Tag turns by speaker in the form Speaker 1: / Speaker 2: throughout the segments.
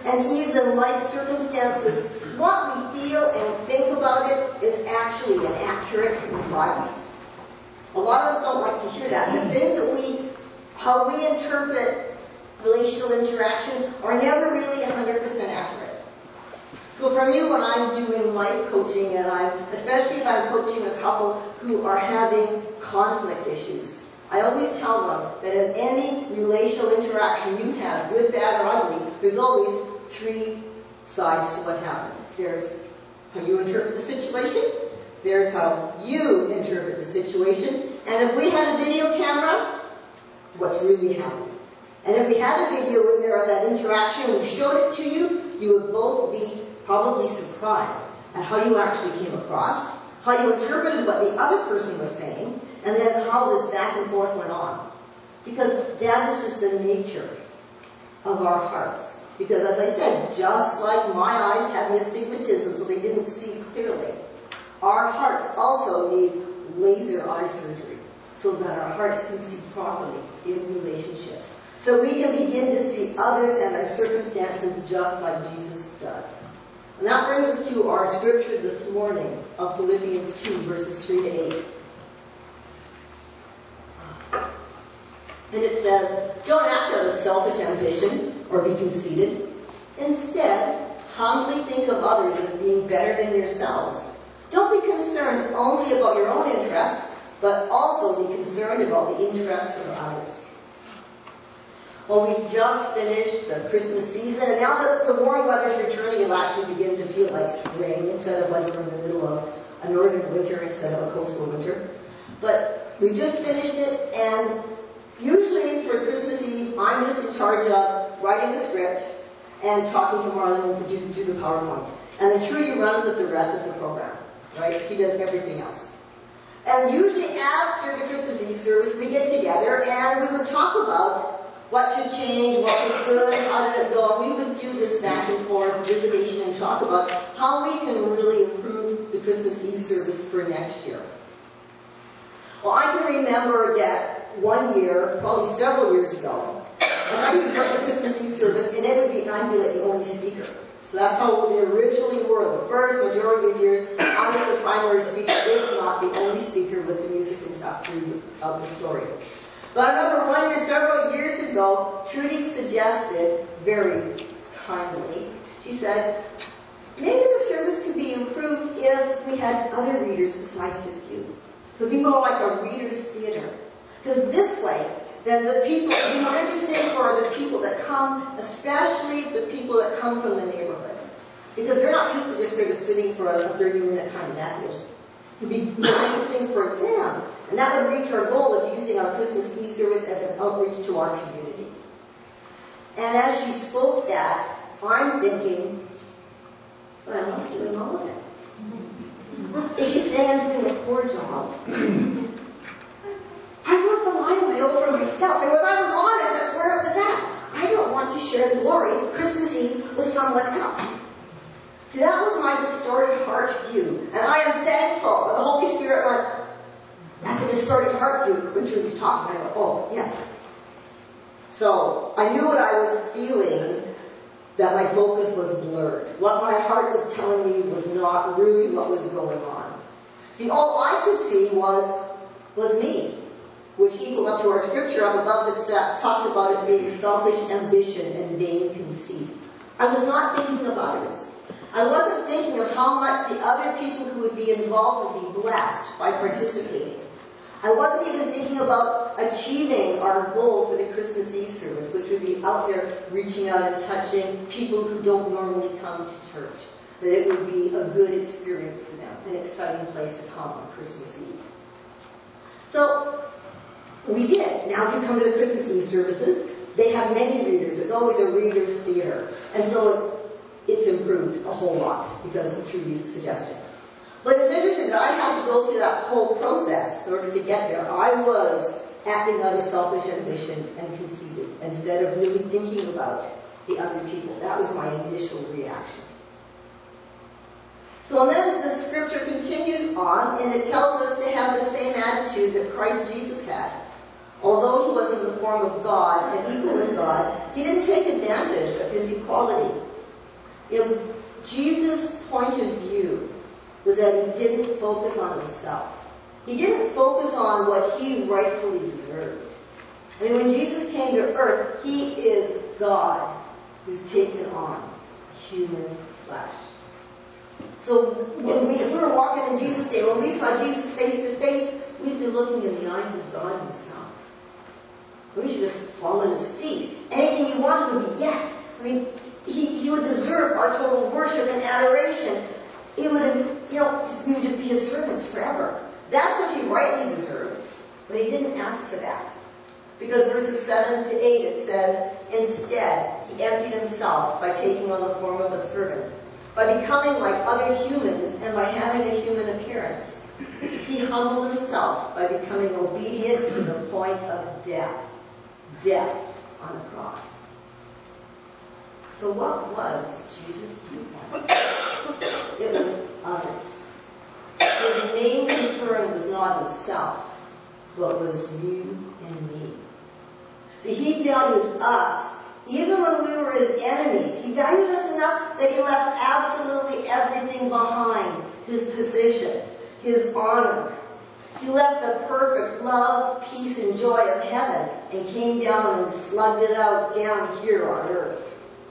Speaker 1: and even life circumstances, what we feel and think about it is actually an accurate advice. A lot of us don't like to hear that. The things that how we interpret relational interaction are never really 100% accurate. So for me, when I'm doing life coaching, and especially if I'm coaching a couple who are having conflict issues, I always tell them that in any relational interaction you have, good, bad, or ugly, there's always three sides to what happened. There's how you interpret the situation, there's how you interpret the situation, and if we had a video camera, what's really happened. And if we had a video in there of that interaction and we showed it to you, you would both be probably surprised at how you actually came across, how you interpreted what the other person was saying, and then how this back and forth went on. Because that is just the nature of our hearts. Because as I said, just like my eyes had astigmatism so they didn't see clearly, our hearts also need laser eye surgery so that our hearts can see properly in relationships. So we can begin to see others and our circumstances just like Jesus does. And that brings us to our scripture this morning of Philippians 2, verses 3 to 8. And it says, "Don't act out of selfish ambition or be conceited. Instead, humbly think of others as being better than yourselves. Don't be concerned only about your own interests, but also be concerned about the interests of others." Well, we've just finished the Christmas season, and now that the warm weather's returning, it'll actually begin to feel like spring instead of like we're in the middle of a northern winter instead of a coastal winter. But we just finished it, and usually for Christmas Eve, I'm just in charge of writing the script and talking to Marlon and do the PowerPoint. And then Trudy runs with the rest of the program, right? She does everything else. And usually after the Christmas Eve service, we get together and we would talk about what should change, what was good, how did it go. And we would do this back and forth visitation and talk about how we can really improve the Christmas Eve service for next year. Well, I can remember that one year, probably several years ago, and I used to run the Christmas Eve service, and I'd be like the only speaker. So that's how they originally were. The first majority of years, I was the primary speaker, if not the only speaker with the music and stuff throughout the story. But I remember one year, several years ago, Trudy suggested, very kindly, she said, maybe the service could be improved if we had other readers besides just you. So it'd be more like a reader's theater. Because this way, then the people, it'd be more interesting for the people that come, especially the people that come from the neighborhood. Because they're not used to just sort of sitting for a 30-minute kind of message. It'd be more interesting for them. And that would reach our goal of using our Christmas Eve service as an outreach to our community. And as she spoke that, I'm thinking, but I love doing all of it. Is she saying I'm doing a poor job? I want the limelight for myself. And when I was honest, that's where it was at. I don't want to share the glory of Christmas Eve with someone else. See, that was my distorted heart view. And I am thankful that the Holy Spirit went, that's a distorted heart view when she was talking. I go, oh, yes. So I knew what I was feeling, that my focus was blurred. What my heart was telling me was not really what was going on. See, all I could see was me, which equaled up to our scripture up above that talks about it being selfish ambition and vain conceit. I was not thinking of others. I wasn't thinking of how much the other people who would be involved would be blessed by participating. I wasn't even thinking about achieving our goal for the Christmas Eve service, which would be out there reaching out and touching people who don't normally come to church. That it would be a good experience for them, an exciting place to come on Christmas Eve. So we did. Now if you come to the Christmas Eve services, they have many readers. It's always a reader's theater. And so it's improved a whole lot because of Trudy's suggestion. But it's interesting that I had to go through that whole process in order to get there. I was acting out of selfish ambition and conceited instead of really thinking about the other people. That was my initial reaction. So then the scripture continues on, and it tells us to have the same attitude that Christ Jesus had. Although he was in the form of God and equal with God, he didn't take advantage of his equality Jesus' point of view was that he didn't focus on himself. He didn't focus on what he rightfully deserved. I mean, when Jesus came to earth, he is God who's taken on human flesh. So if we were walking in Jesus' day, when we saw Jesus face to face, we'd be looking in the eyes of God himself. We should just fall at his feet. Anything he wanted would be yes. I mean, he would deserve our total worship and adoration. He would, we would just be his servants forever. That's what he rightly deserved. But he didn't ask for that. Because verses 7 to 8, it says, instead, he emptied himself by taking on the form of a servant, by becoming like other humans and by having a human appearance. He humbled himself by becoming obedient to the point of death. Death on a cross. So what was Jesus' viewpoint? It was others. His main concern was not himself, but was you and me. See, he valued us. Even when we were his enemies, he valued us enough that he left absolutely everything behind. His position, his honor. He left the perfect love, peace, and joy of heaven and came down and slugged it out down here on earth.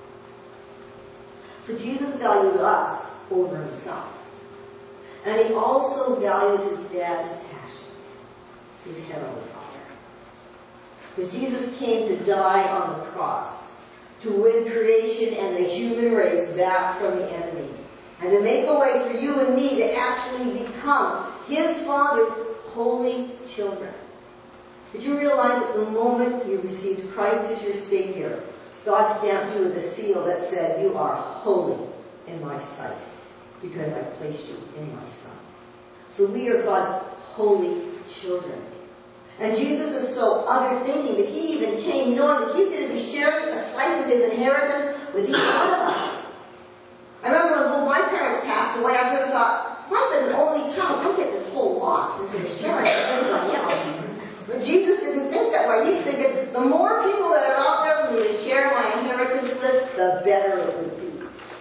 Speaker 1: So Jesus valued us over himself. And he also valued his dad's passions, his heavenly Father. Because Jesus came to die on the cross, to win creation and the human race back from the enemy, and to make a way for you and me to actually become his Father's holy children. Did you realize that the moment you received Christ as your Savior, God stamped you with a seal that said, you are holy in my sight, because I placed you in my Son. So we are God's holy children. And Jesus is so other-thinking that he even came knowing that he's going to be sharing a slice of his inheritance with each one of us. I remember when both my parents passed away, I sort of thought, if I've been an only child, I'll get this whole lot instead of sharing it with everybody else. But Jesus didn't think that way. He's thinking, the more people that are out there for me to share my inheritance with, the better it would be.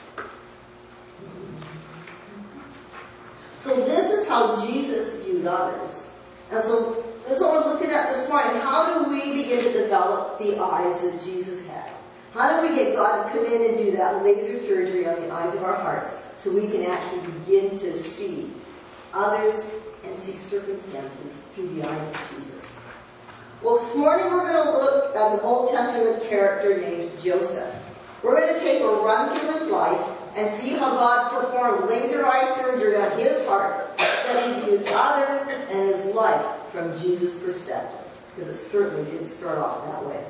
Speaker 1: So this is how Jesus viewed others. And so this is what we're looking at this morning. How do we begin to develop the eyes that Jesus had? How do we get God to come in and do that laser surgery on the eyes of our hearts so we can actually begin to see others and see circumstances through the eyes of Jesus? Well, this morning we're going to look at an Old Testament character named Joseph. We're going to take a run through his life and see how God performed laser eye surgery on his heart that he viewed others and his life from Jesus' perspective. Because it certainly didn't start off that way.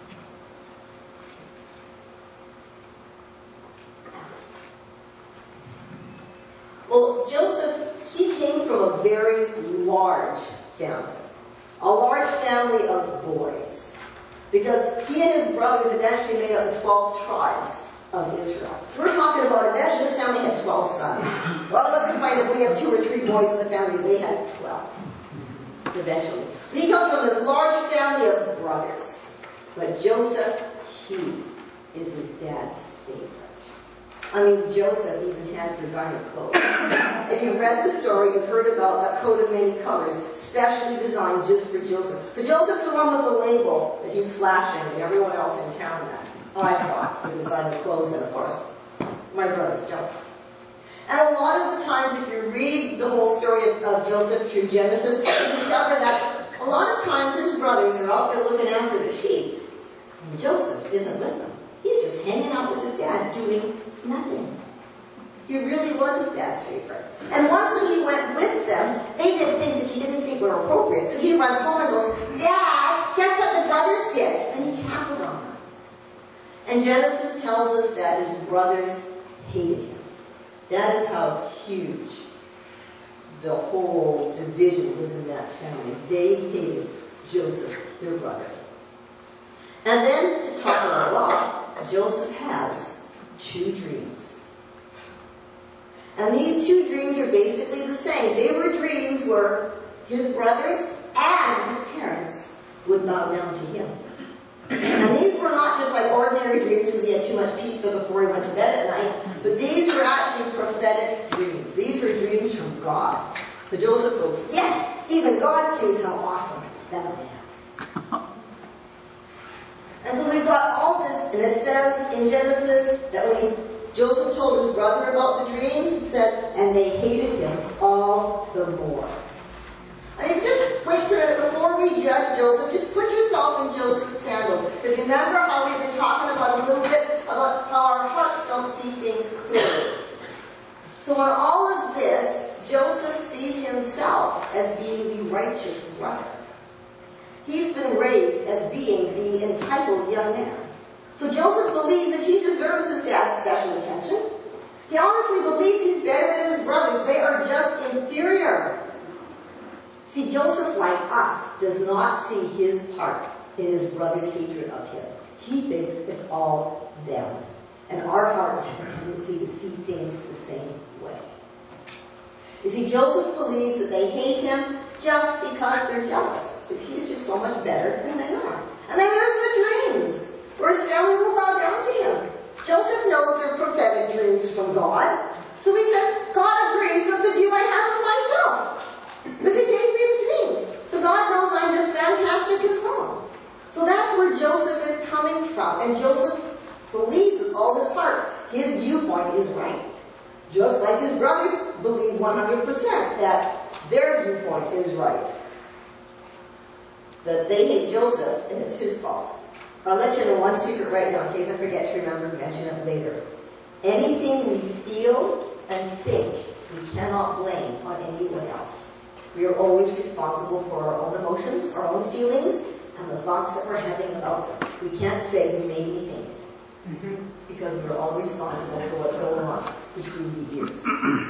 Speaker 1: Well, Joseph, he came from a very large family. A large family of boys. Because he and his brothers eventually made up the 12 tribes of Israel. So we're talking about eventually this family had 12 sons. Well, let's complain if we have 2 or 3 boys in the family, they had 12. Eventually. So he comes from this large family of brothers. But Joseph, he is his dad's favorite. I mean, Joseph even had designer clothes. If you've read the story, you've heard about that coat of many colors, specially designed just for Joseph. So Joseph's the one with the label that he's flashing and everyone else in town at. I've got the designer clothes, and of course, my brothers don't. And a lot of the times, if you read the whole story of Joseph through Genesis, you discover that a lot of times his brothers are out there looking after the sheep, and Joseph isn't with them. He's just hanging out with his dad, doing nothing. He really was his dad's favorite. And once when he went with them, they did things that he didn't think were appropriate. So he runs home and goes, Dad, guess what the brothers did? And he tackled on them. And Genesis tells us that his brothers hated him. That is how huge the whole division was in that family. They hated Joseph, their brother. And then, to top it all off, Joseph has 2 dreams. And these 2 dreams are basically the same. They were dreams where his brothers and his parents would bow down to him. And these were not just like ordinary dreams because he had too much pizza before he went to bed at night, but these were actually prophetic dreams. These were dreams from God. So Joseph goes, yes, even God sees how awesome that I am. And so we've got all this, and it says in Genesis that when Joseph told his brother about the dreams, it says, and they hated him all the more. I mean, just wait for a minute before we judge Joseph. Just put yourself in Joseph's sandals. Because remember how we've been talking about a little bit about how our hearts don't see things clearly. So in all of this, Joseph sees himself as being the righteous brother. He's been raised as being the entitled young man. So Joseph believes that he deserves his dad's special attention. He honestly believes he's better than his brothers. They are just inferior. See, Joseph, like us, does not see his part in his brother's hatred of him. He thinks it's all them. And our hearts have a tendency to see things the same way. You see, Joseph believes that they hate him just because they're jealous. But he's just so much better than they are. And then there's the dreams, where his family will bow down to him. Joseph knows they're prophetic dreams from God. So he said, God agrees with the view I have of myself. Because he gave me the dreams. So God knows I'm just fantastic as well. So that's where Joseph is coming from. And Joseph believes with all his heart his viewpoint is right. Just like his brothers believe 100% that their viewpoint is right. That they hate Joseph and it's his fault. But I'll let you know one secret right now in case I forget to remember to mention it later. Anything we feel and think, we cannot blame on anyone else. We are always responsible for our own emotions, our own feelings, and the thoughts that we're having about them. We can't say you made me think. Because we're all responsible for what's going on between the ears.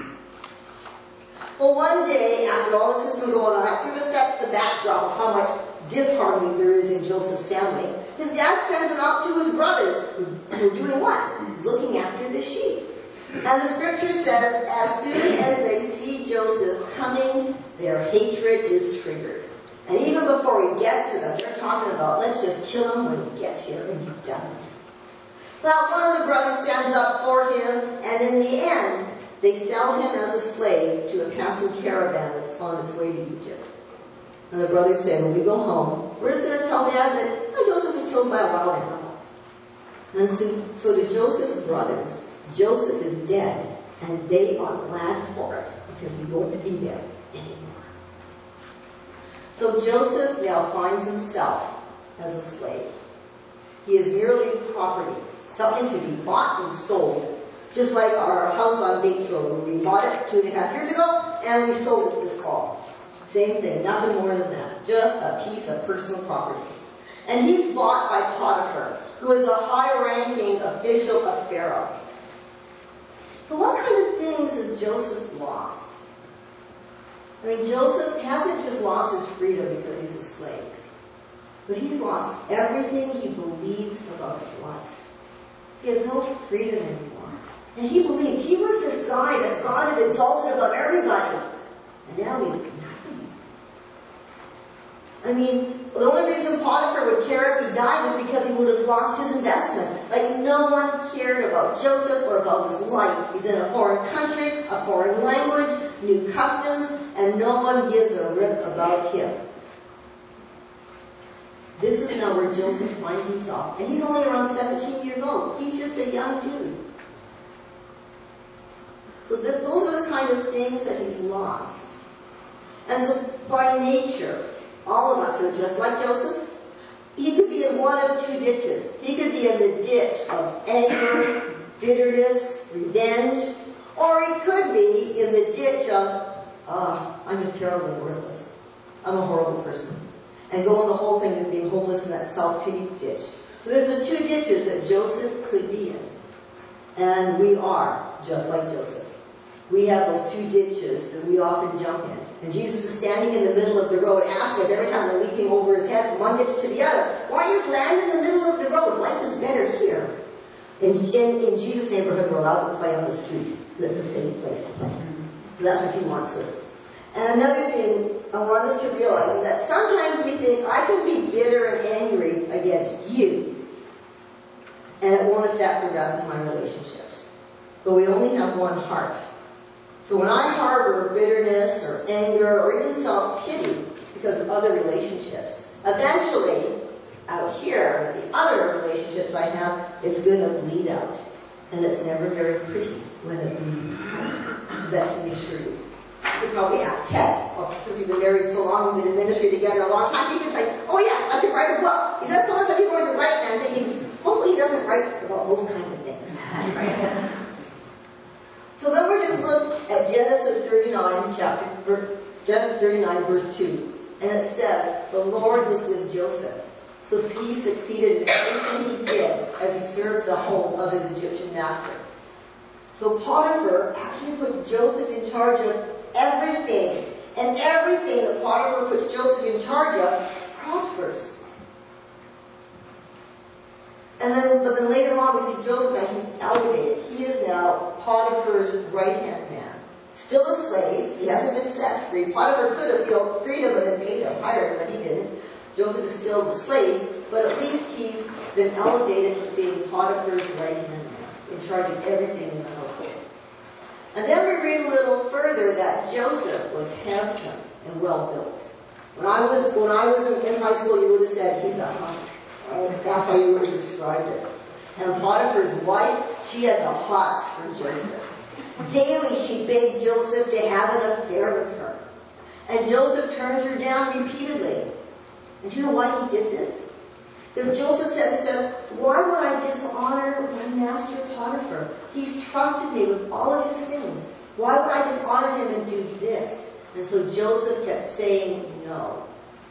Speaker 1: Well, one day, after all this has been going on, that sort of sets the backdrop of how much disharmony there is in Joseph's family. His dad sends him out to his brothers, who are doing what? Looking after the sheep. And the scripture says, as soon as they see Joseph coming, their hatred is triggered. And even before he gets to them, they're talking about, let's just kill him when he gets here and be done with him. Well, one of the brothers stands up for him, and in the end, they sell him as a slave to a passing caravan that's on its way to Egypt. And the brothers say, when we go home, we're just going to tell Dad that Joseph was killed by a wild animal. And so to Joseph's brothers, Joseph is dead, and they are glad for it, because he won't be there anymore. So Joseph now finds himself as a slave. He is merely property, something to be bought and sold. Just like our house on Bates Road, where we bought it 2.5 years ago, and we sold it this fall. Same thing, nothing more than that. Just a piece of personal property. And he's bought by Potiphar, who is a high-ranking official of Pharaoh. So what kind of things has Joseph lost? I mean, Joseph hasn't just lost his freedom because he's a slave. But he's lost everything he believes about his life. He has no freedom anymore. And he believed he was this guy that God had exalted above everybody. And now he's nothing. I mean, the only reason Potiphar would care if he died is because he would have lost his investment. Like, no one cared about Joseph or about his life. He's in a foreign country, a foreign language, new customs, and no one gives a rip about him. This is now where Joseph finds himself. And he's only around 17 years old. He's just a young dude. So those are the kind of things that he's lost. And so by nature, all of us are just like Joseph. He could be in one of two ditches. He could be in the ditch of anger, bitterness, revenge, or he could be in the ditch of, I'm just terribly worthless. I'm a horrible person. And go on the whole thing of being hopeless in that self-pity ditch. So there's the two ditches that Joseph could be in. And we are just like Joseph. We have those two ditches that we often jump in. And Jesus is standing in the middle of the road asking us every time we're leaping over his head from one ditch to the other, why just land in the middle of the road? Life is better here. In Jesus' neighborhood, we're allowed to play on the street. That's a safe place to play. So that's what he wants us. And another thing I want us to realize is that sometimes we think, I can be bitter and angry against you, won't affect the rest of my relationships. But we only have one heart. So when I harbor bitterness or anger or even self-pity because of other relationships, eventually, out here, the other relationships I have, it's going to bleed out. And it's never very pretty when it bleeds out. That can assure you. You could probably ask Ted, since we've been married so long, we've been in ministry together a long time, he can say, oh yes, I could write a book. He says so much that he's going to write, and I'm thinking, hopefully he doesn't write about those kind of things. So then we just look at Genesis 39, Genesis 39, verse 2. And it says, the Lord was with Joseph. So he succeeded in everything he did as he served the home of his Egyptian master. So Potiphar actually puts Joseph in charge of everything. And everything that Potiphar puts Joseph in charge of prospers. But then later on we see Joseph and he's elevated. He is now Potiphar's right-hand man. Still a slave. He hasn't been set free. Potiphar could have, freed him and then paid him, hired him, but he didn't. Joseph is still the slave, but at least he's been elevated to being Potiphar's right-hand man, in charge of everything in the household. And then we read a little further that Joseph was handsome and well-built. When I was in high school, you would have said he's a hunk. Right? That's how you would have described it. And Potiphar's wife, she had the hots for Joseph. Daily she begged Joseph to have an affair with her. And Joseph turned her down repeatedly. And do you know why he did this? Because Joseph says, why would I dishonor my master Potiphar? He's trusted me with all of his things. Why would I dishonor him and do this? And so Joseph kept saying no.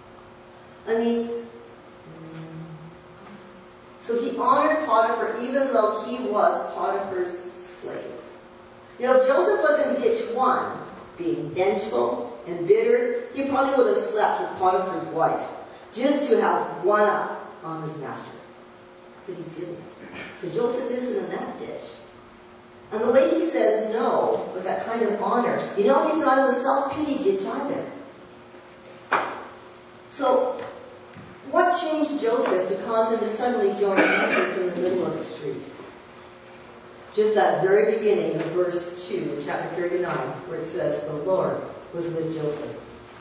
Speaker 1: So he honored Potiphar even though he was Potiphar's slave. If Joseph was in ditch one, being vengeful and bitter, he probably would have slept with Potiphar's wife just to have one up on his master. But he didn't. So Joseph isn't in that ditch. And the way he says no with that kind of honor, he's not in the self-pity ditch either. So what changed Joseph to cause him to suddenly join Jesus in the middle of the street? Just that very beginning of verse 2 in chapter 39, where it says, the Lord was with Joseph.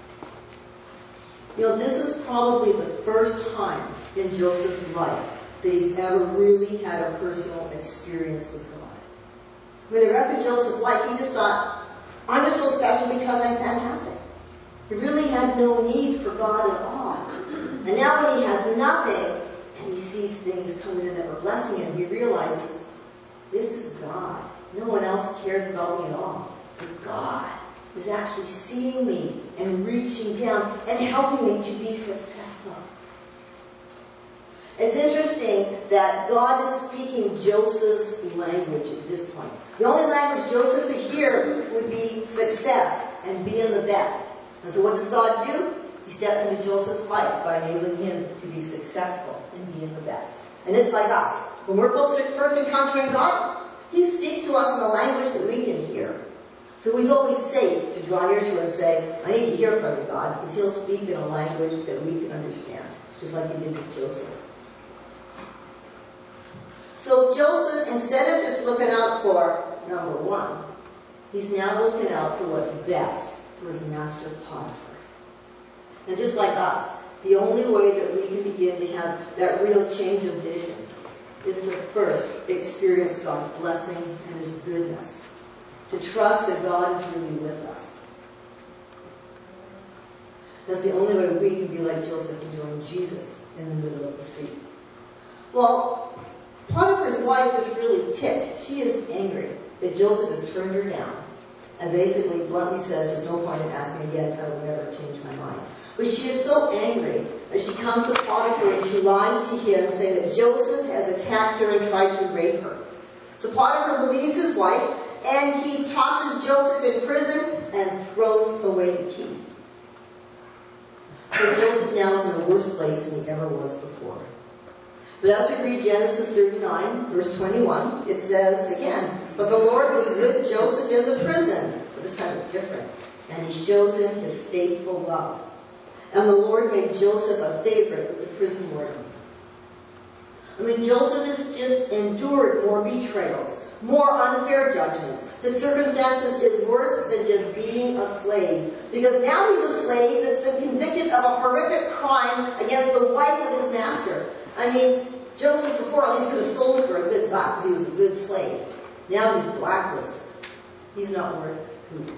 Speaker 1: This is probably the first time in Joseph's life that he's ever really had a personal experience with God. The rest of Joseph's life, he just thought, I'm just so special because I'm fantastic. He really had no need for God at all. And now when he has nothing, and he sees things coming in that were blessing him, he realizes, this is God. No one else cares about me at all. But God is actually seeing me and reaching down and helping me to be successful. It's interesting that God is speaking Joseph's language at this point. The only language Joseph could hear would be success and being the best. And so what does God do? He steps into Joseph's life by enabling him to be successful and being the best. And it's like us. When we're first encountering God, he speaks to us in the language that we can hear. So he's always safe to draw near to him and say, I need to hear from you, God, because he'll speak in a language that we can understand, just like he did with Joseph. So Joseph, instead of just looking out for number one, he's now looking out for what's best for his master Potiphar. And just like us, the only way that we can begin to have that real change of vision is to first experience God's blessing and his goodness. To trust that God is really with us. That's the only way we can be like Joseph and join Jesus in the middle of the street. Well, Potiphar's wife is really ticked. She is angry that Joseph has turned her down. And basically, bluntly says, there's no point in asking again because I will never change my mind. But she is so angry that she comes to Potiphar and she lies to him saying that Joseph has attacked her and tried to rape her. So Potiphar believes his wife and he tosses Joseph in prison and throws away the key. So Joseph now is in a worse place than he ever was before. But as we read Genesis 39, verse 21, it says again, but the Lord was with Joseph in the prison. But this time it's different. And he shows him his faithful love. And the Lord made Joseph a favorite with the prison warden. I mean, Joseph has just endured more betrayals, more unfair judgments. His circumstances is worse than just being a slave. Because now he's a slave that's been convicted of a horrific crime against the wife of his master. I mean, Joseph before at least could have sold for a good buck because he was a good slave. Now he's blacklisted. He's not worth food.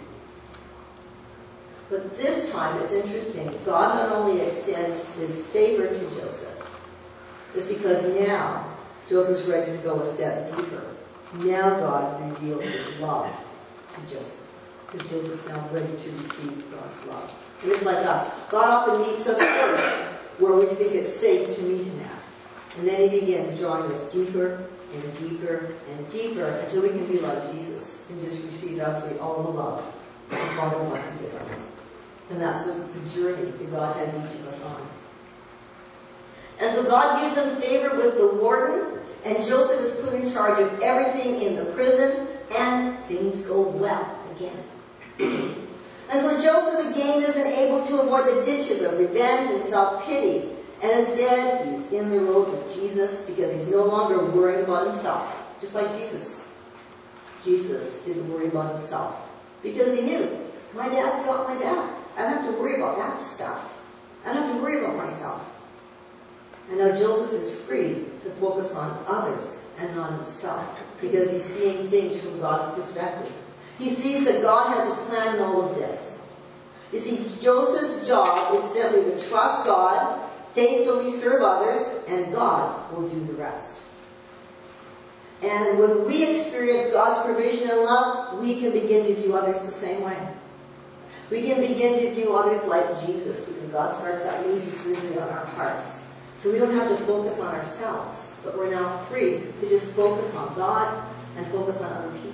Speaker 1: But this time, it's interesting. God not only extends his favor to Joseph, it's because now Joseph's ready to go a step deeper. Now God reveals his love to Joseph. Because Joseph's now ready to receive God's love. And it's like us. God often meets us first where we think it's safe to meet him at. And then he begins drawing us deeper and deeper and deeper until we can be like Jesus and just receive absolutely all the love that the Father wants to give us. And that's the journey that God has each of us on. And so God gives him favor with the warden, and Joseph is put in charge of everything in the prison, and things go well again. And so Joseph again isn't able to avoid the ditches of revenge and self-pity. And instead, he's in the road with Jesus because he's no longer worrying about himself. Just like Jesus. Jesus didn't worry about himself because he knew, my dad's got my back. I don't have to worry about that stuff. I don't have to worry about myself. And now Joseph is free to focus on others and not himself because he's seeing things from God's perspective. He sees that God has a plan in all of this. You see, Joseph's job is simply to trust God, faithfully serve others, and God will do the rest. And when we experience God's provision and love, we can begin to view others the same way. We can begin to view others like Jesus because God starts that laser surgery on our hearts. So we don't have to focus on ourselves, but we're now free to just focus on God and focus on other people.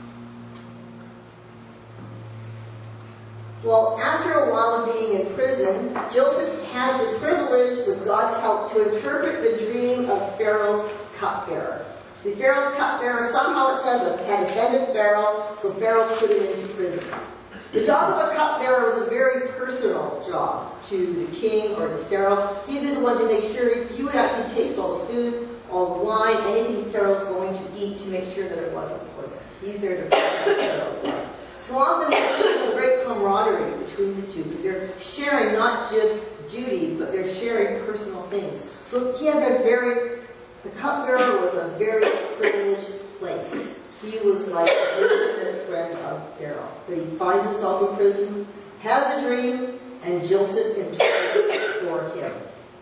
Speaker 1: Well, after a while of being in prison, Joseph has the privilege, with God's help, to interpret the dream of Pharaoh's cupbearer. See, Pharaoh's cupbearer, somehow it says, had offended Pharaoh, so Pharaoh put him into prison. The job of a cupbearer was a very personal job to the king or to Pharaoh. He'd be the one to make sure he would actually taste all the food, all the wine, anything Pharaoh's going to eat to make sure that it wasn't poisoned. He's there to protect Pharaoh's life. So often there's a great camaraderie between the two because they're sharing not just duties, but they're sharing personal things. So he had the cupbearer was a very privileged place. He was like an intimate friend of Pharaoh. But he finds himself in prison, has a dream, and Joseph interprets it for him.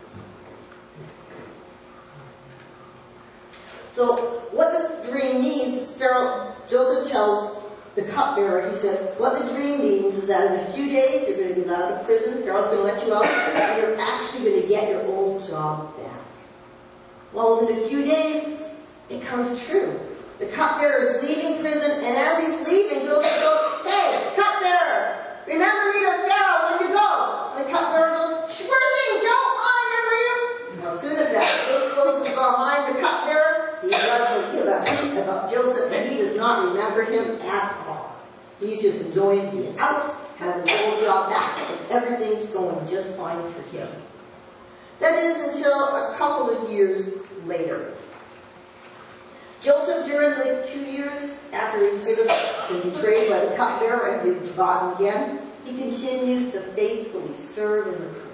Speaker 1: So what the dream means, Joseph tells the cupbearer, he says, what the dream means is that in a few days you're going to get out of prison, Pharaoh's going to let you out, and you're actually going to get your old job back. Well, within a few days, it comes true. The cupbearer is leaving prison, and as he's leaving, Joseph goes, hey, cupbearer, remember me to Pharaoh when you go. And the cupbearer goes, sure thing, Joe, I'll remember you. Well, as soon as that gate closes behind the cupbearer, he doesn't give a hoot about Joseph, and he does not remember him at all. He's just enjoying being out, having his old job back, and everything's going just fine for him. That is until a couple of years later. Joseph, during those 2 years, after he's sort of been betrayed by the cupbearer and been forgotten again, he continues to faithfully serve in the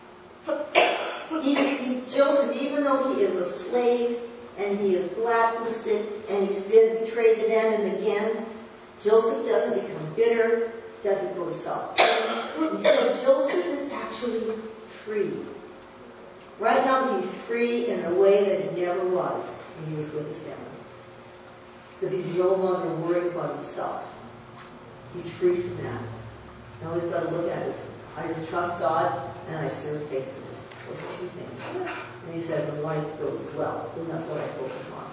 Speaker 1: prison. Joseph, even though he is a slave, and he is blacklisted, and he's been betrayed again and again, Joseph doesn't become bitter, doesn't go to self-pity. Instead, Joseph is actually free. Right now, he's free in a way that he never was when he was with his family. Because he's no longer worried about himself. He's free from that. And all he's got to look at is, I just trust God and I serve faithfully. Those two things. And he says, and life goes well. And that's what I focus on.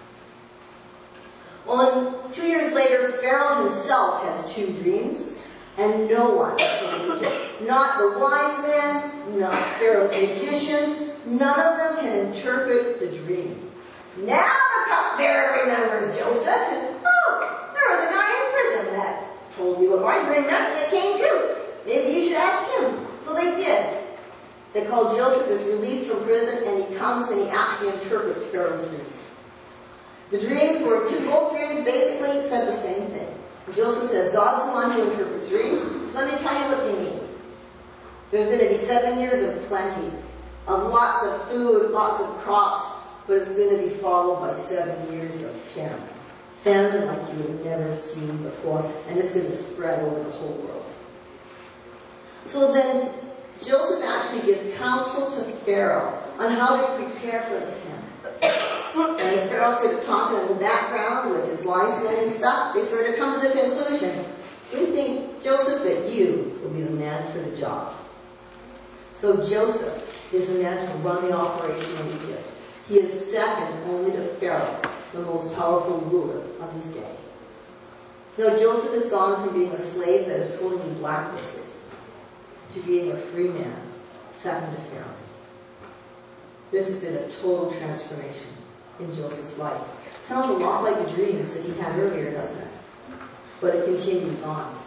Speaker 1: Well, 2 years later, Pharaoh himself has 2 dreams, and no one can interpret. Not the wise men, not Pharaoh's magicians, none of them can interpret the dream. Now the cupbearer remembers Joseph, and there was a guy in prison that told me what my dream meant, and it came true. Maybe you should ask him. So they did. that called Joseph is released from prison, and he comes and he actually interprets Pharaoh's dreams. The dreams were two both dreams basically said the same thing. And Joseph says, God's the one who interprets dreams, so let me tell you what they mean. There's going to be 7 years of plenty, of lots of food, lots of crops, but it's going to be followed by 7 years of famine. Famine like you have never seen before, and it's going to spread over the whole world. So then Joseph actually gives counsel to Pharaoh on how to prepare for the famine. And as Pharaoh's sort of talking in the background with his wise men and stuff, they sort of come to the conclusion, we think, Joseph, that you will be the man for the job. So Joseph is the man to run the operation in Egypt. He is second only to Pharaoh, the most powerful ruler of his day. So Joseph has gone from being a slave that is totally blacklisted to being a free man, second to Pharaoh. This has been a total transformation in Joseph's life. Sounds a lot like the dreams that he had earlier, doesn't it? But it continues on.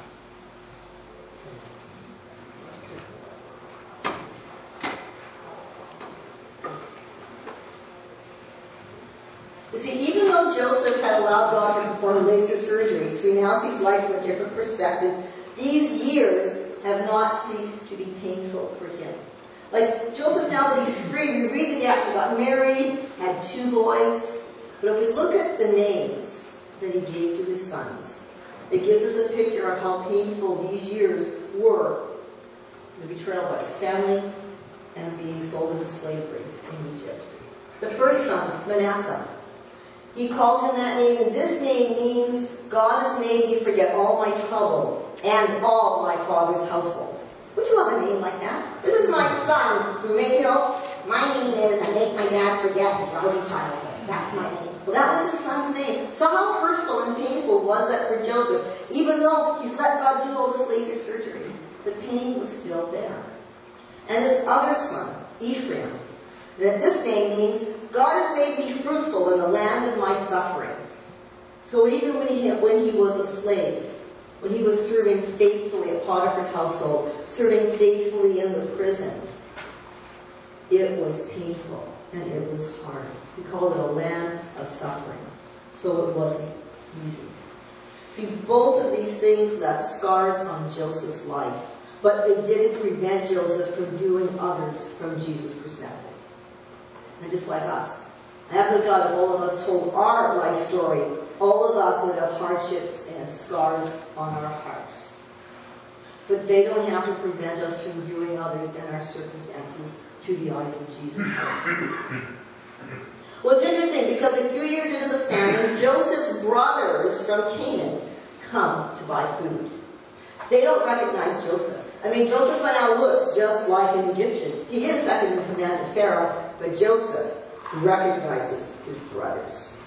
Speaker 1: You see, even though Joseph had allowed God to perform laser surgery, so he now sees life from a different perspective, these years have not ceased to be painful for him. Like Joseph, now that he's free, we read that he actually got married, had 2 boys. But if we look at the names that he gave to his sons, it gives us a picture of how painful these years were. The betrayal by his family and being sold into slavery in Egypt. The first son, Manasseh, he called him that name, and this name means God has made me forget all my trouble and all my father's household. Would you love a name like that? This is my son who made, my name is I make my dad forget his lousy childhood. That's my name. Well, that was his son's name. So how hurtful and painful was that for Joseph? Even though he's let God do all this laser surgery, the pain was still there. And his other son, Ephraim, that this name means God has made me fruitful in the land of my suffering. So even when he was a slave, when he was serving faithfully at Potiphar's household, serving faithfully in the prison, it was painful and it was hard. He called it a land of suffering. So it wasn't easy. See, both of these things left scars on Joseph's life, but they didn't prevent Joseph from viewing others from Jesus' perspective. And just like us, I have no doubt if all of us told our life story, all of us would have hardships and scars on our hearts. But they don't have to prevent us from viewing others and our circumstances through the eyes of Jesus Christ. Well, it's interesting because a few years into the famine, Joseph's brothers from Canaan come to buy food. They don't recognize Joseph. I mean, Joseph now looks just like an Egyptian. He is second in command to Pharaoh, but Joseph recognizes his brothers.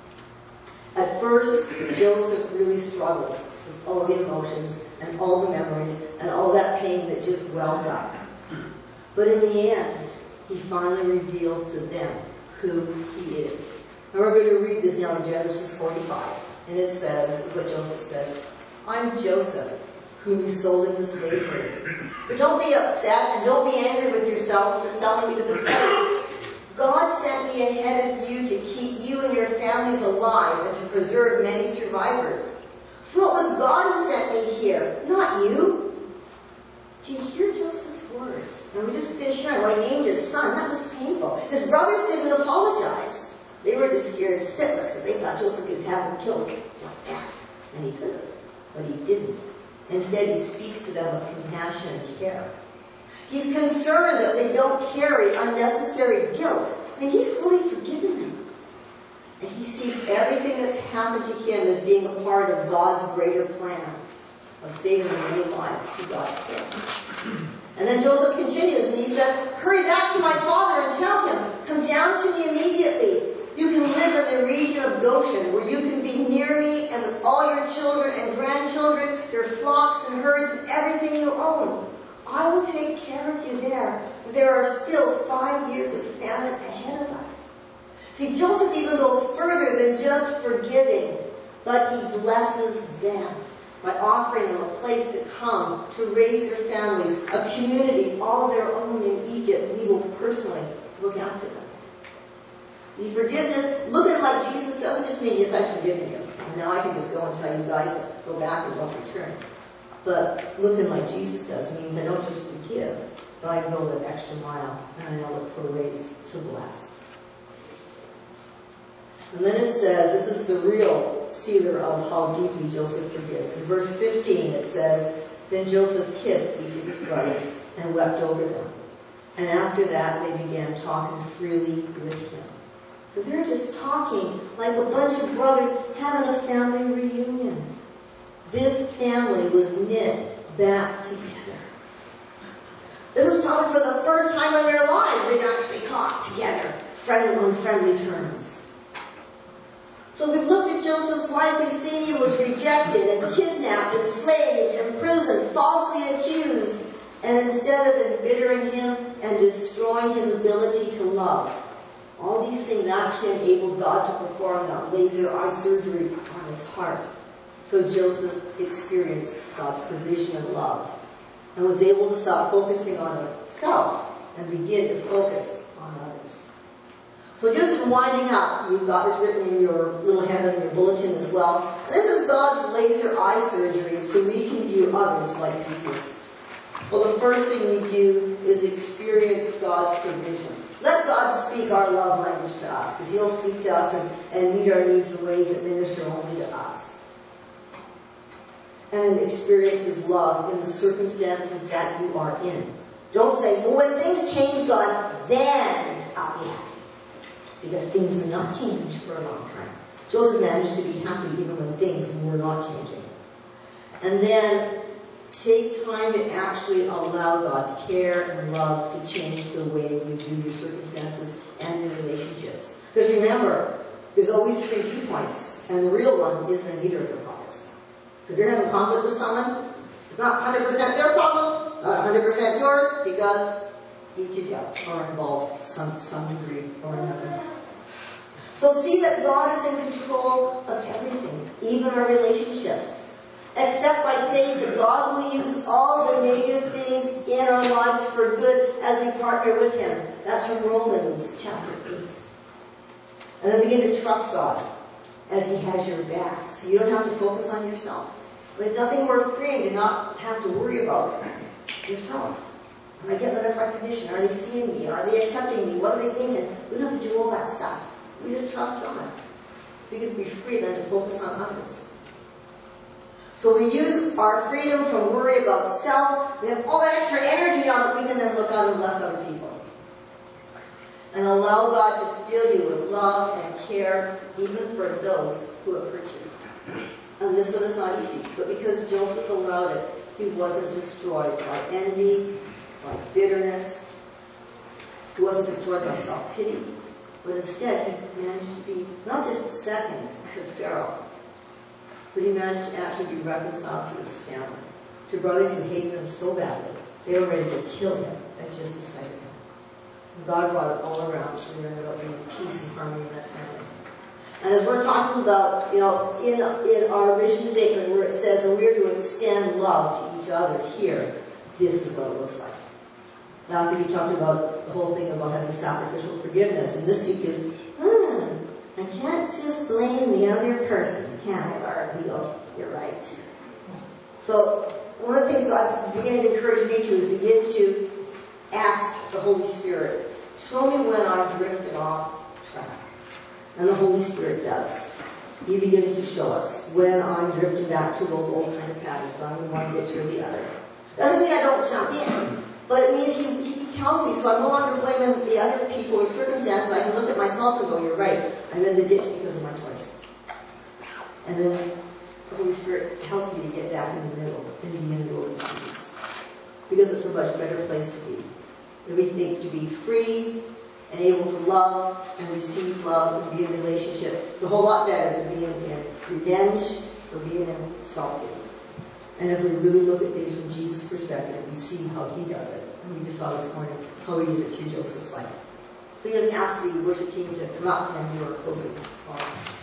Speaker 1: At first, Joseph really struggled with all the emotions and all the memories and all that pain that just wells up. But in the end, he finally reveals to them who he is. And we're going to read this now in Genesis 45. And it says, this is what Joseph says, I'm Joseph, whom you sold into slavery. But don't be upset and don't be angry with yourselves for selling me to the slaves. God sent me ahead of you to keep you and your families alive and to preserve many survivors. So it was God who sent me here, not you. Do you hear Joseph's words? And we just finished hearing what he named his son. That was painful. His brothers didn't apologize. They were just scared spitless because they thought Joseph could have them killed like that. And he could have, but he didn't. Instead, he speaks to them with compassion and care. He's concerned that they don't carry unnecessary guilt. I mean, he's fully forgiven them. And he sees everything that's happened to him as being a part of God's greater plan of saving many lives through God's grace. And then Joseph continues, and he says, hurry back to my father and tell him, come down to me immediately. You can live in the region of Goshen, where you can be near me and with all your children and grandchildren, your flocks and herds and everything you own. I will take care of you there. There are still 5 years of famine ahead of us. See, Joseph even goes further than just forgiving, but he blesses them. by offering them a place to come to raise their families, a community all their own in Egypt. We will personally look after them. The forgiveness, looking like Jesus doesn't just mean, yes, I've forgiven you. And now I can just go and tell you guys to go back and don't return. But looking like Jesus does means I don't just forgive, but I go that extra mile and I now look for ways to bless. And then it says, this is the real sealer of how deeply Joseph forgives. In verse 15 it says, then Joseph kissed each of his brothers and wept over them. And after that they began talking freely with him. So they're just talking like a bunch of brothers having a family reunion. This family was knit back together. This was probably for the first time in their lives they'd actually talked together on friendly terms. So we've looked at Joseph's life. We've seen he was rejected and kidnapped, enslaved, imprisoned, falsely accused. And instead of embittering him and destroying his ability to love, all these things actually enabled God to perform that laser eye surgery on his heart. So Joseph experienced God's provision and love and was able to stop focusing on himself and begin to focus on others. So just winding up, you've got this written in your little handout in your bulletin as well. And this is God's laser eye surgery so we can view others like Jesus. Well, the first thing we do is experience God's provision. Let God speak our love language to us, because he'll speak to us and meet our needs in ways that minister only to us. And experience his love in the circumstances that you are in. Don't say, well, when things change, God, then I'll be happy. Because things have not changed for a long time. Joseph managed to be happy even when things were not changing. And then take time to actually allow God's care and love to change the way you view your circumstances and your relationships. Because remember, there's always three viewpoints, and the real one isn't in either of your pockets. So if you're having conflict with someone, it's not 100% their problem, not 100% yours, because each of you are involved to some degree or another. So see that God is in control of everything, even our relationships. Accept by faith that God will use all the negative things in our lives for good as we partner with him. That's from Romans chapter 8. And then begin to trust God as he has your back. So you don't have to focus on yourself. There's nothing more freeing to not have to worry about yourself. Am I getting enough recognition? Are they seeing me? Are they accepting me? What are they thinking? We don't have to do all that stuff. We just trust God. We can be free then to focus on others. So we use our freedom from worry about self. We have all that extra energy on that we can then look out and bless other people. And allow God to fill you with love and care, even for those who have hurt you. And this one is not easy. But because Joseph allowed it, he wasn't destroyed by envy, by bitterness. He wasn't destroyed by self-pity. But instead, he managed to be not just second to Pharaoh, but he managed to actually be reconciled to his family, to brothers who hated him so badly, they were ready to kill him at just the sight of him. And God brought it all around, so there ended up being peace and harmony in that family. And as we're talking about, in our mission statement where it says that we're to extend love to each other here, this is what it looks like. Last week we talked about the whole thing about having sacrificial forgiveness, and this week is, I can't just blame the other person, can I, Lord? He goes, you're right. So one of the things God's beginning to encourage me to is begin to ask the Holy Spirit, show me when I'm drifting off track. And the Holy Spirit does. He begins to show us when I'm drifting back to those old kind of patterns. I'm in one ditch or the other. Doesn't mean I don't jump in, but it means he tells me, so I'm no longer blaming the other people or circumstances. I can look at myself and go, you're right. I'm in the ditch because of my choice. And then the Holy Spirit helps me to get back in the middle and be in the Lord's Jesus. Because it's a much better place to be. And we think to be free and able to love and receive love and be in a relationship. It's a whole lot better than being in revenge or being in self-pity. And if we really look at things from Jesus' perspective, we see how he does it. And we just saw this morning how he did it through Joseph's life. So he just asked the worship team to come up and we were closing the song.